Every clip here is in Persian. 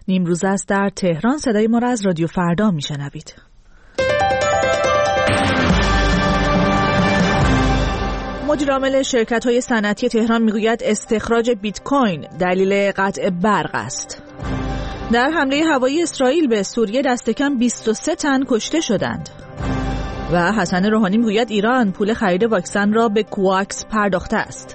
نیمروز است در تهران. صدای ما را از رادیو فردا میشنوید. مدیر عامل شرکت‌های صنعتی تهران میگوید استخراج بیت کوین دلیل قطع برق است. در حمله هوایی اسرائیل به سوریه دست کم 23 تن کشته شدند. و حسن روحانی میگوید ایران پول خرید واکسن را به کواکس پرداخته است.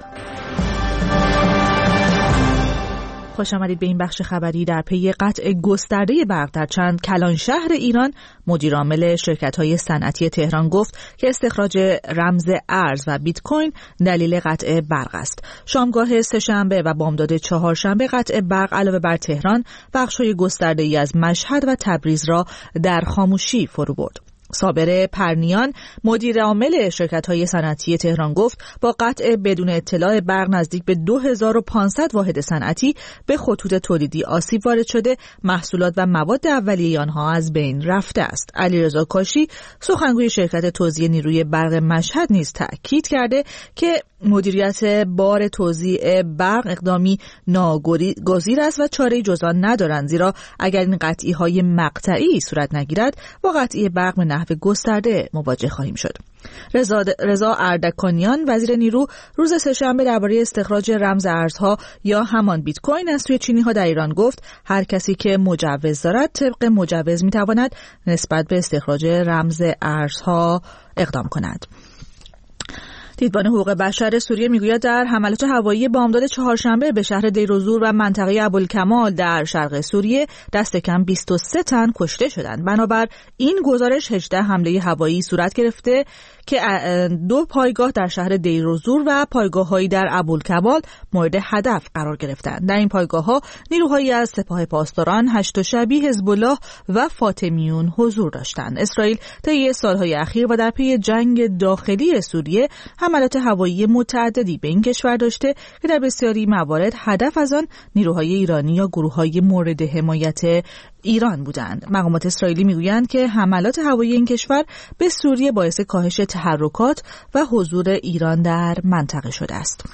خوش آمدید به این بخش خبری. در پی قطع گسترده برق در چند کلان شهر ایران، مدیر عامل شرکت‌های صنعتی تهران گفت که استخراج رمز ارز و بیت کوین دلیل قطع برق است. شامگاه سه‌شنبه و بامداد چهارشنبه قطع برق علاوه بر تهران، بخش‌های گسترده‌ای از مشهد و تبریز را در خاموشی فرو برد. صابر پرنیان مدیر عامل شرکت‌های صنعتی تهران گفت با قطع بدون اطلاع برق نزدیک به 2500 واحد صنعتی به خطوط تولیدی آسیب وارد شده، محصولات و مواد اولیه آنها از بین رفته است. علیرضا کاشی سخنگوی شرکت توزیع نیروی برق مشهد نیز تأکید کرده که مدیریت بار توزیع برق اقدامی ناگزیر است و چاره‌ای جز آن ندارند، زیرا اگر این قطعی‌های مقطعی صورت نگیرد با قطعی برق به نحو گسترده مواجه خواهیم شد. رضا اردکانیان وزیر نیرو روز سه‌شنبه درباره استخراج رمز ارزها یا همان بیت کوین از سوی چینی‌ها در ایران گفت هر کسی که مجوز دارد طبق مجوز می‌تواند نسبت به استخراج رمز ارزها اقدام کند. دیدبان حقوق بشر سوریه میگوید در حملات هوایی بامداد چهارشنبه به شهر دیروزور و منطقه ابوالکمال در شرق سوریه دست کم 23 تن کشته شدند. بنابر این گزارش 18 حمله هوایی صورت گرفته که 2 پایگاه در شهر دیروزور و پایگاه‌هایی در ابوالکمال مورد هدف قرار گرفتند. در این پایگاه‌ها نیروهایی از سپاه پاسداران، هشت شبی، حزب الله و فاطمیون حضور داشتند. اسرائیل طی سال‌های اخیر و در پی جنگ داخلی سوریه حملات هوایی متعددی به این کشور داشته که در بسیاری موارد هدف از آن نیروهای ایرانی یا گروه‌های مورد حمایت ایران بودند. مقامات اسرائیلی میگویند که حملات هوایی این کشور به سوریه باعث کاهش تحرکات و حضور ایران در منطقه شده است.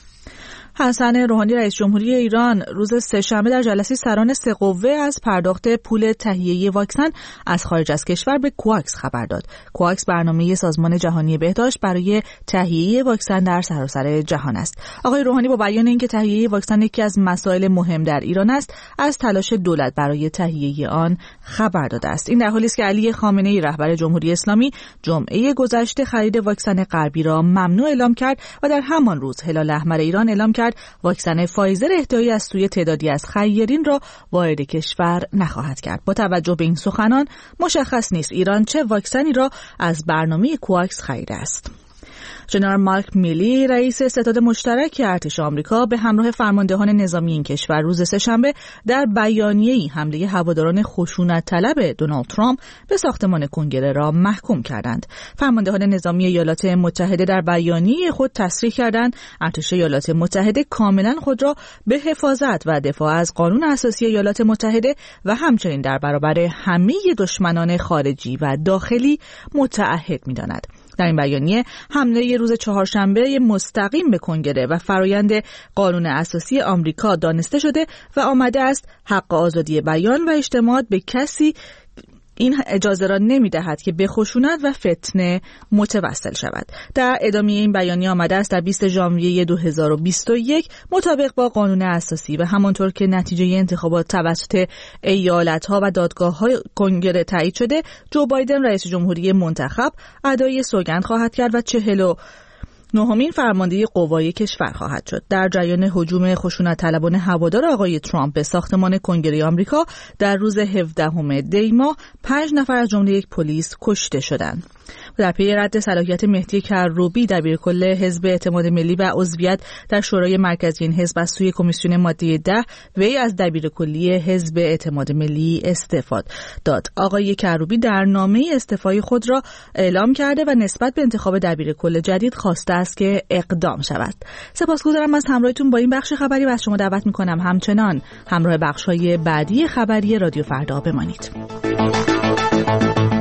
حسن روحانی رئیس جمهوری ایران روز سه‌شنبه در جلسه سران سه قوه از پرداخت پول تهیه واکسن از خارج از کشور به کواکس خبر داد. کواکس برنامه سازمان جهانی بهداشت برای تهیه واکسن در سراسر جهان است. آقای روحانی با بیان اینکه تهیه واکسن یکی از مسائل مهم در ایران است، از تلاش دولت برای تهیه آن خبر داده است. این در حالی است که علی خامنه‌ای رهبر جمهوری اسلامی جمعه گذشته خرید واکسن غربی را ممنوع اعلام کرد و در همان روز هلال احمر ایران اعلام کرد واکسن فایزر اهدایی از سوی تعدادی از خیرین را وارد کشور نخواهد کرد. با توجه به این سخنان مشخص نیست ایران چه واکسنی را از برنامه کواکس خریده است. ژنرال مارک میلی رئیس ستاد مشترک ارتش آمریکا به همراه فرماندهان نظامی این کشور روز سه‌شنبه در بیانیه‌ای حمله هواداران خشونت طلب دونالد ترامپ به ساختمان کنگره را محکوم کردند. فرماندهان نظامی ایالات متحده در بیانیه خود تصریح کردند ارتش ایالات متحده کاملا خود را به حفاظت و دفاع از قانون اساسی ایالات متحده و همچنین در برابر همه دشمنان خارجی و داخلی متعهد می‌داند. در این بیانیه حمله روز چهارشنبه مستقیم به کنگره و فرایند قانون اساسی آمریکا دانسته شده و آمده است حق آزادی بیان و اجتماعات به کسی این اجازه را نمی‌دهد که به خشونت و فتنه متوسل شود. در ادامه این بیانیه آمده است در 20 ژانویه 2021 مطابق با قانون اساسی و همانطور که نتیجه انتخابات توسط ایالت‌ها و دادگاه‌های کنگره تایید شده، جو بایدن رئیس جمهوری منتخب ادای سوگند خواهد کرد و 49مین فرمانده قوای کشور خواهد شد. در جریان هجوم خشونت‌طلبانه هوادار آقای ترامپ به ساختمان کنگره آمریکا در روز 17 دی ماه 5 نفر از جمله یک پلیس کشته شدند. در پی رد صلاحیت مهدی کروبی دبیرکل حزب اعتماد ملی و عضویت در شورای مرکزی این حزب از سوی کمیسیون ماده 10 وی از دبیرکلی حزب اعتماد ملی استعفا داد. آقای کروبی در نامه استعفای خود را اعلام کرده و نسبت به انتخاب دبیرکل جدید خواسته است که اقدام شود. سپاسگزارم از همراهیتون با این بخش خبری و از شما دعوت می‌کنم همچنان همراه بخش‌های بعدی خبری رادیو فردا بمانید.